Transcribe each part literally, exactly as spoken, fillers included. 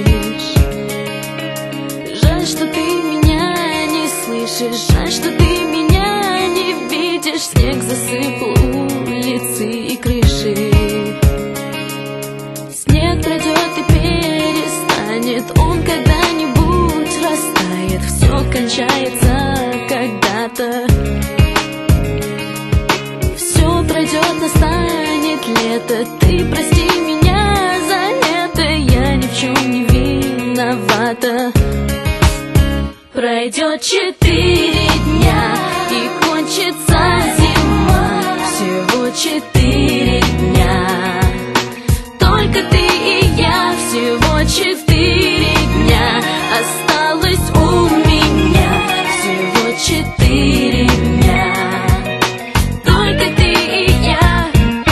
спешишь. Жаль, что ты меня не слышишь, жаль, что ты меня не видишь. Снег засыпал улицы и крыши. Снег пройдет и перестанет, он когда-нибудь растает. Все кончается когда-то. Все пройдет, настанет лето. Ты прости меня за это, я ни в чем не виновата. Пройдет четыре дня и кончится зима. Всего четыре дня. Только ты и я. Всего четыре дня осталось у меня. Всего четыре дня. Только ты и я.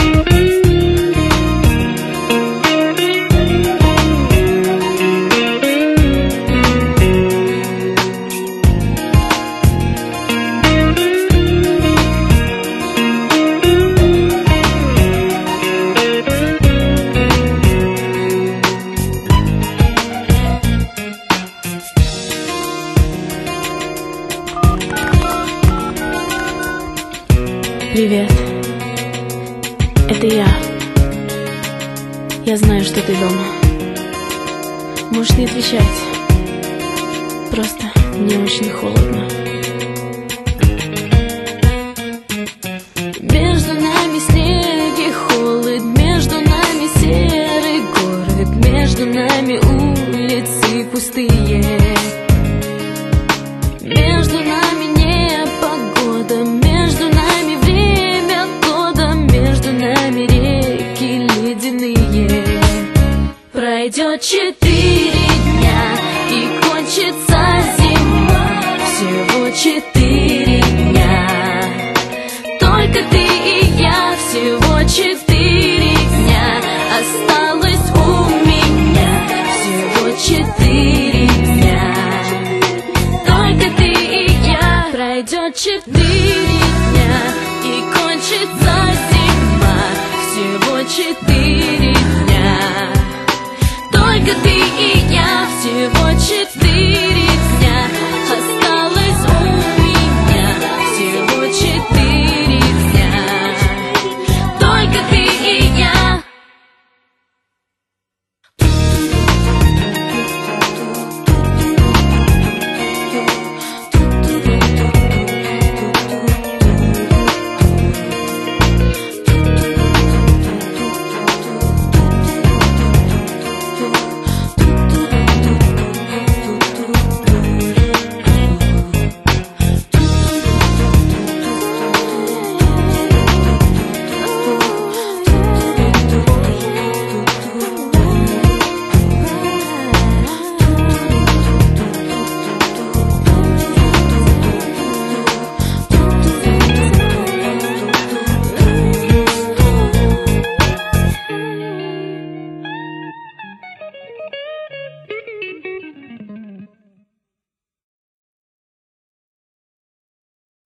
Привет, это я. Я знаю, что ты дома. Можешь не отвечать. Просто мне очень холодно. Между нами снег и холод, между нами серый город, между нами улицы пустые. Между нами непогода, между нами время года, между нами реки ледяные. Пройдет четыре дня и кончится зима. Всего четыре дня. Только ты и я. Всего четыре дня осталось у меня. Всего четыре дня. Только ты и я. Пройдет четыре дня и кончится зима. Всего четыре дня. Только ты и я. Всего четыре